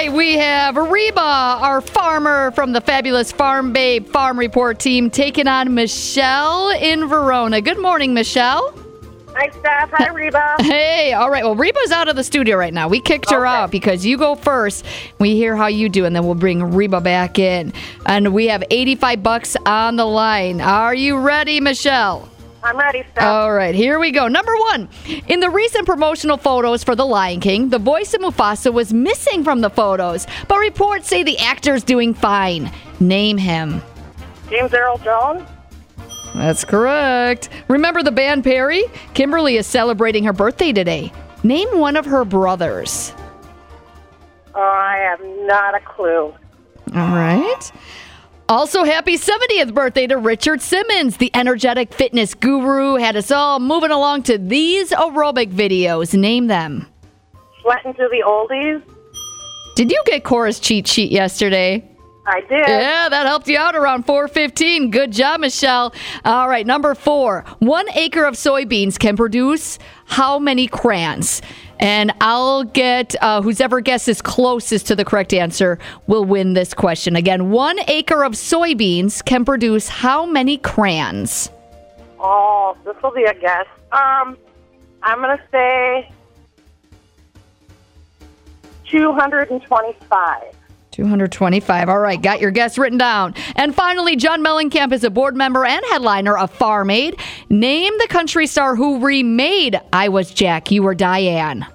right, we have Reba, our farmer from the fabulous Farm Babe Farm Report team, taking on Michelle in Verona. Good morning, Michelle. Hi, Steph. Hi, Reba. Hey, all right. Well, Reba's out of the studio right now. We kicked her out because you go first. We hear how you do, and then we'll bring Reba back in. And we have $85 on the line. Are you ready, Michelle? I'm ready, Steph. All right, here we go. Number one, in the recent promotional photos for The Lion King, the voice of Mufasa was missing from the photos, but reports say the actor's doing fine. Name him. James Earl Jones. That's correct. Remember the band Perry? Kimberly is celebrating her birthday today. Name one of her brothers. I have not a clue. All right. Also, happy 70th birthday to Richard Simmons. The energetic fitness guru had us all moving along to these aerobic videos. Name them. Sweating to the oldies. Did you get Cora's cheat sheet yesterday? I did. Yeah, that helped you out around 4:15. Good job, Michelle. All right, number 4. 1 acre of soybeans can produce how many crayons? And I'll get whoever guesses closest to the correct answer will win this question. Again, 1 acre of soybeans can produce how many crayons? Oh, this will be a guess. I'm going to say 225. 225. All right, got your guess written down. And finally, John Mellencamp is a board member and headliner of Farm Aid. Name the country star who remade I Was Jack, You Were Diane.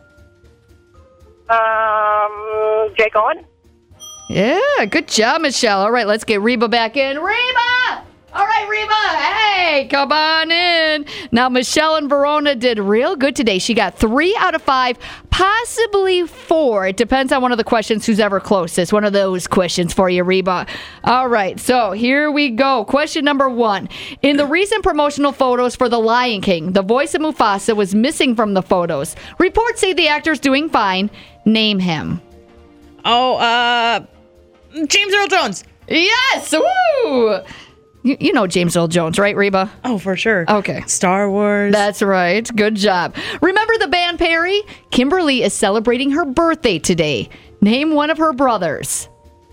Jake Owen. Yeah, good job, Michelle. All right, let's get Reba back in. Reba! All right, Reba. Hey, come on in. Now, Michelle in Verona did real good today. She got 3 out of 5, possibly 4. It depends on one of the questions, who's ever closest. One of those questions for you, Reba. All right, so here we go. Question number 1. In the recent promotional photos for The Lion King, the voice of Mufasa was missing from the photos. Reports say the actor's doing fine. Name him. Oh, James Earl Jones. Yes! Woo! You know James Earl Jones, right, Reba? Oh, for sure. Okay. Star Wars. That's right. Good job. Remember the band Perry? Kimberly is celebrating her birthday today. Name one of her brothers.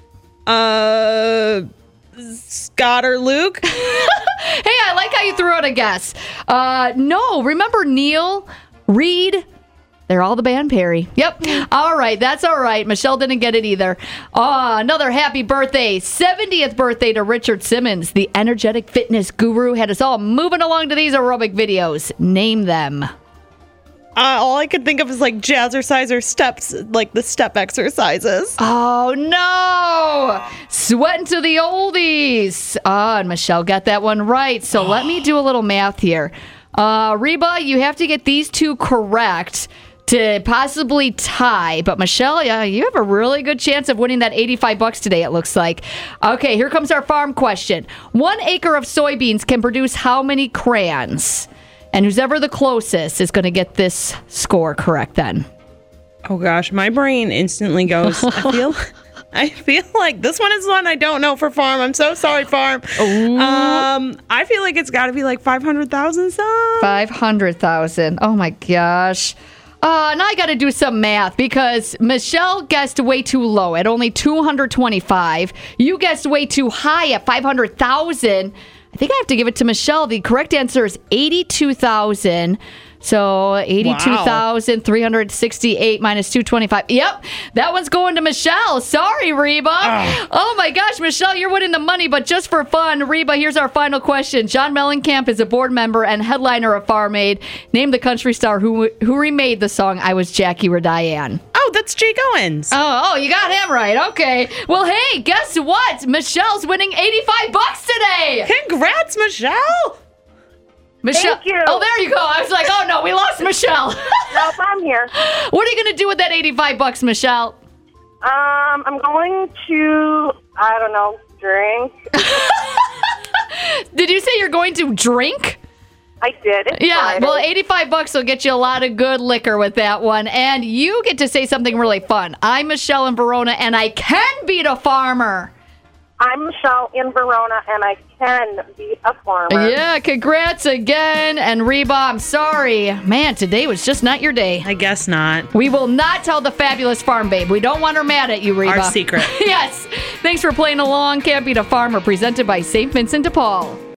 Scott or Luke? Hey, I like how you threw out a guess. No, remember Neil, Reed? They're all the band Perry. Yep. All right. That's all right. Michelle didn't get it either. Another happy birthday. 70th birthday to Richard Simmons. The energetic fitness guru had us all moving along to these aerobic videos. Name them. All I could think of is like jazzercise steps, like the step exercises. Oh, no. Sweating to the oldies. And Michelle got that one right. So let me do a little math here. Reba, you have to get these 2 correct to possibly tie. But Michelle, you have a really good chance of winning that $85 today, it looks like. Okay, here comes our farm question. 1 acre of soybeans can produce how many crayons? And who's ever the closest is going to get this score correct then. Oh gosh, my brain instantly goes, I feel like this one is one I don't know for farm. I'm so sorry, farm. Ooh. I feel like it's got to be like 500,000 some. 500,000. Oh my gosh. Now I got to do some math because Michelle guessed way too low at only 225. You guessed way too high at 500,000. I think I have to give it to Michelle. The correct answer is 82,000. So 82,368 minus 225. Yep, that one's going to Michelle. Sorry, Reba. Oh my gosh, Michelle, you're winning the money, but just for fun, Reba, here's our final question. John Mellencamp is a board member and headliner of Farm Aid. Name the country star who remade the song I Was Jack, You Were Diane. Oh, that's Jake Owens. Oh, you got him right. Okay. Well, hey, guess what? Michelle's winning $85 today. Congrats, Michelle. Michelle. Thank you. Oh, there you go. I was like, oh no, we lost Michelle. Nope, I'm here. What are you going to do with that $85, Michelle? I'm going to, I don't know, drink. Did you say you're going to drink? I did. It's Yeah, Friday. well, $85 will get you a lot of good liquor with that one. And you get to say something really fun. I'm Michelle in Verona, and I can beat a farmer. I'm Michelle in Verona, and I can be a farmer. Yeah, congrats again. And Reba, I'm sorry. Man, today was just not your day. I guess not. We will not tell the fabulous farm babe. We don't want her mad at you, Reba. Our secret. Yes. Thanks for playing along. Can't Beat a Farmer, presented by St. Vincent de Paul.